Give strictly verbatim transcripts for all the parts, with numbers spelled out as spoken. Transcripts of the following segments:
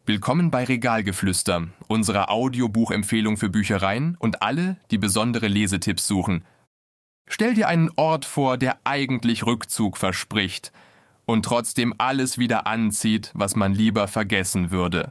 Willkommen bei Regalgeflüster, unserer Audiobuchempfehlung für Büchereien und alle, die besondere Lesetipps suchen. Stell dir einen Ort vor, der eigentlich Rückzug verspricht und trotzdem alles wieder anzieht, was man lieber vergessen würde.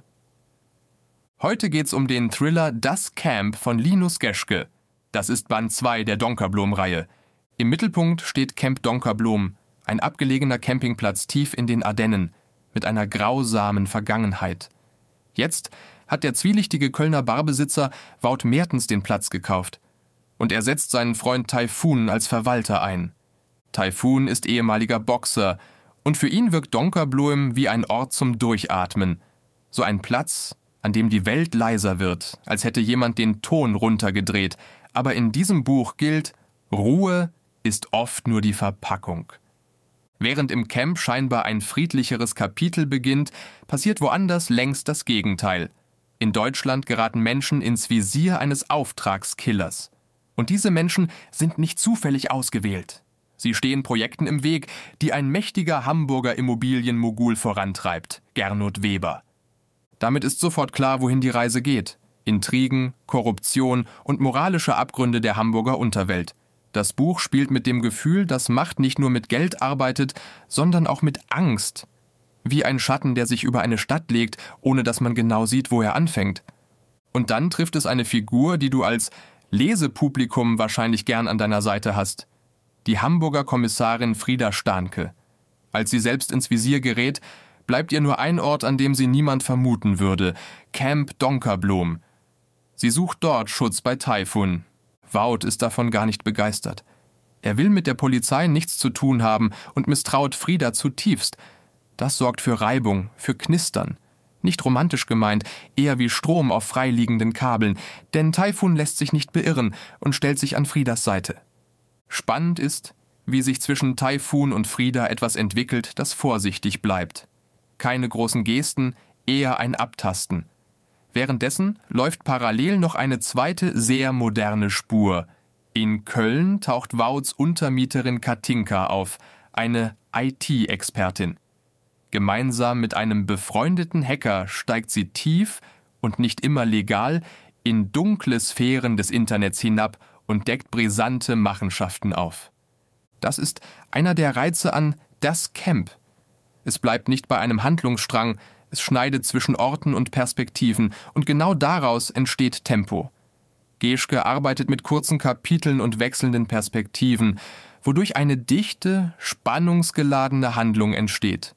Heute geht's um den Thriller Das Camp von Linus Geschke. Das ist Band zwei der Donkerblom-Reihe. Im Mittelpunkt steht Camp Donkerblom, ein abgelegener Campingplatz tief in den Ardennen, mit einer grausamen Vergangenheit. Jetzt hat der zwielichtige Kölner Barbesitzer Wout Mertens den Platz gekauft. Und er setzt seinen Freund Taifun als Verwalter ein. Taifun ist ehemaliger Boxer und für ihn wirkt Donkerblom wie ein Ort zum Durchatmen. So ein Platz, an dem die Welt leiser wird, als hätte jemand den Ton runtergedreht. Aber in diesem Buch gilt, Ruhe ist oft nur die Verpackung. Während im Camp scheinbar ein friedlicheres Kapitel beginnt, passiert woanders längst das Gegenteil. In Deutschland geraten Menschen ins Visier eines Auftragskillers. Und diese Menschen sind nicht zufällig ausgewählt. Sie stehen Projekten im Weg, die ein mächtiger Hamburger Immobilienmogul vorantreibt, Gernot Weber. Damit ist sofort klar, wohin die Reise geht. Intrigen, Korruption und moralische Abgründe der Hamburger Unterwelt. Das Buch spielt mit dem Gefühl, dass Macht nicht nur mit Geld arbeitet, sondern auch mit Angst. Wie ein Schatten, der sich über eine Stadt legt, ohne dass man genau sieht, wo er anfängt. Und dann trifft es eine Figur, die du als Lesepublikum wahrscheinlich gern an deiner Seite hast. Die Hamburger Kommissarin Frieda Stahnke. Als sie selbst ins Visier gerät, bleibt ihr nur ein Ort, an dem sie niemand vermuten würde: Camp Donkerblom. Sie sucht dort Schutz bei Taifun. Wout ist davon gar nicht begeistert. Er will mit der Polizei nichts zu tun haben und misstraut Frieda zutiefst. Das sorgt für Reibung, für Knistern. Nicht romantisch gemeint, eher wie Strom auf freiliegenden Kabeln, denn Taifun lässt sich nicht beirren und stellt sich an Friedas Seite. Spannend ist, wie sich zwischen Taifun und Frieda etwas entwickelt, das vorsichtig bleibt. Keine großen Gesten, eher ein Abtasten. Währenddessen läuft parallel noch eine zweite, sehr moderne Spur. In Köln taucht Wouts Untermieterin Katinka auf, eine I T-Expertin. Gemeinsam mit einem befreundeten Hacker steigt sie tief und nicht immer legal in dunkle Sphären des Internets hinab und deckt brisante Machenschaften auf. Das ist einer der Reize an Das Camp. Es bleibt nicht bei einem Handlungsstrang, es schneidet zwischen Orten und Perspektiven und genau daraus entsteht Tempo. Geschke arbeitet mit kurzen Kapiteln und wechselnden Perspektiven, wodurch eine dichte, spannungsgeladene Handlung entsteht.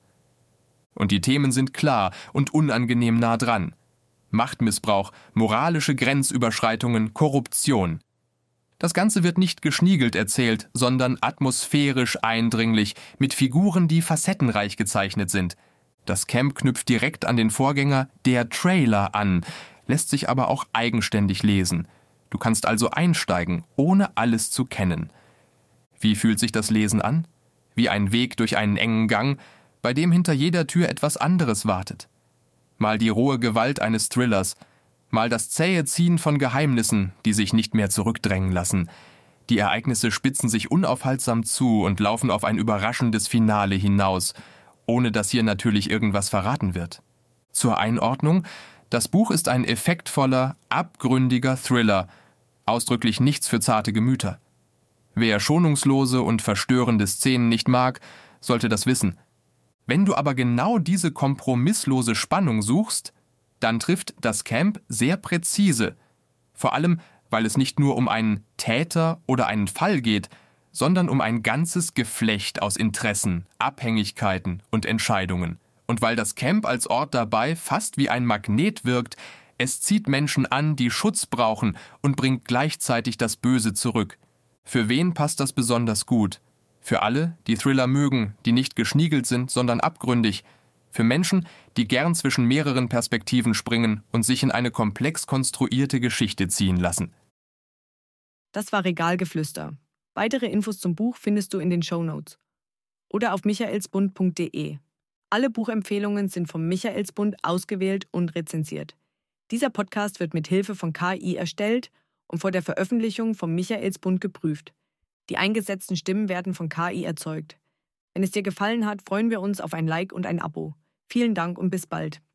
Und die Themen sind klar und unangenehm nah dran. Machtmissbrauch, moralische Grenzüberschreitungen, Korruption. Das Ganze wird nicht geschniegelt erzählt, sondern atmosphärisch eindringlich, mit Figuren, die facettenreich gezeichnet sind. Das Camp knüpft direkt an den Vorgänger Der Trailer an, lässt sich aber auch eigenständig lesen. Du kannst also einsteigen, ohne alles zu kennen. Wie fühlt sich das Lesen an? Wie ein Weg durch einen engen Gang, bei dem hinter jeder Tür etwas anderes wartet. Mal die rohe Gewalt eines Thrillers, mal das zähe Ziehen von Geheimnissen, die sich nicht mehr zurückdrängen lassen. Die Ereignisse spitzen sich unaufhaltsam zu und laufen auf ein überraschendes Finale hinaus, ohne dass hier natürlich irgendwas verraten wird. Zur Einordnung: Das Buch ist ein effektvoller, abgründiger Thriller, ausdrücklich nichts für zarte Gemüter. Wer schonungslose und verstörende Szenen nicht mag, sollte das wissen. Wenn du aber genau diese kompromisslose Spannung suchst, dann trifft Das Camp sehr präzise. Vor allem, weil es nicht nur um einen Täter oder einen Fall geht, sondern um ein ganzes Geflecht aus Interessen, Abhängigkeiten und Entscheidungen. Und weil das Camp als Ort dabei fast wie ein Magnet wirkt, es zieht Menschen an, die Schutz brauchen und bringt gleichzeitig das Böse zurück. Für wen passt das besonders gut? Für alle, die Thriller mögen, die nicht geschniegelt sind, sondern abgründig. Für Menschen, die gern zwischen mehreren Perspektiven springen und sich in eine komplex konstruierte Geschichte ziehen lassen. Das war Regalgeflüster. Weitere Infos zum Buch findest du in den Shownotes oder auf michaelsbund punkt de. Alle Buchempfehlungen sind vom Michaelsbund ausgewählt und rezensiert. Dieser Podcast wird mit Hilfe von K I erstellt und vor der Veröffentlichung vom Michaelsbund geprüft. Die eingesetzten Stimmen werden von K I erzeugt. Wenn es dir gefallen hat, freuen wir uns auf ein Like und ein Abo. Vielen Dank und bis bald.